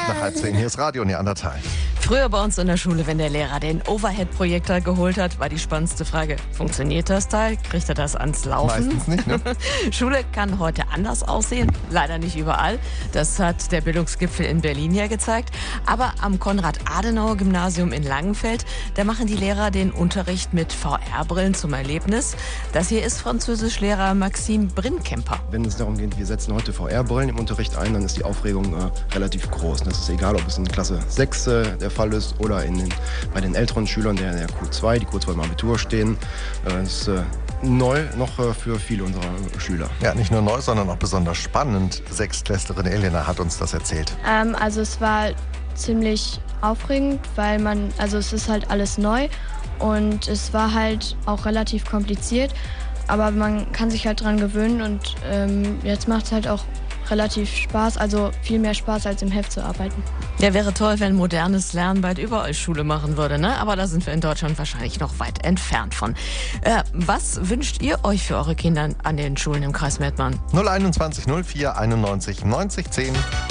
nach 10:30. Hier ist Radio Neandertal. Früher bei uns in der Schule, wenn der Lehrer den Overhead-Projektor geholt hat, war die spannendste Frage, funktioniert das Teil? Kriegt er das ans Laufen? Meistens nicht, ne? Schule kann heute anders aussehen, leider nicht überall. Das hat der Bildungsgipfel in Berlin ja gezeigt. Aber am Konrad-Adenauer-Gymnasium in Langenfeld, da machen die Lehrer den Unterricht mit VR-Brillen zum Erlebnis. Das hier ist Französischlehrer Maxime Brinkemper. Wenn es darum geht, wir setzen heute VR-Brillen im Unterricht ein, dann ist die Aufregung relativ groß. Und das ist egal, ob es in Klasse 6 der Fall ist oder bei den älteren Schülern der Q2, die kurz vor dem Abitur stehen. Das ist neu noch für viele unserer Schüler. Ja, nicht nur neu, sondern auch besonders spannend. Sechstklässlerin Elena hat uns das erzählt. Also es war ziemlich aufregend, weil es ist halt alles neu und es war halt auch relativ kompliziert, aber man kann sich halt dran gewöhnen und jetzt macht es halt auch relativ Spaß, also viel mehr Spaß als im Heft zu arbeiten. Ja, wäre toll, wenn modernes Lernen bald überall Schule machen würde, ne? Aber da sind wir in Deutschland wahrscheinlich noch weit entfernt von. Was wünscht ihr euch für eure Kinder an den Schulen im Kreis Mettmann? 021 04 91 90 10.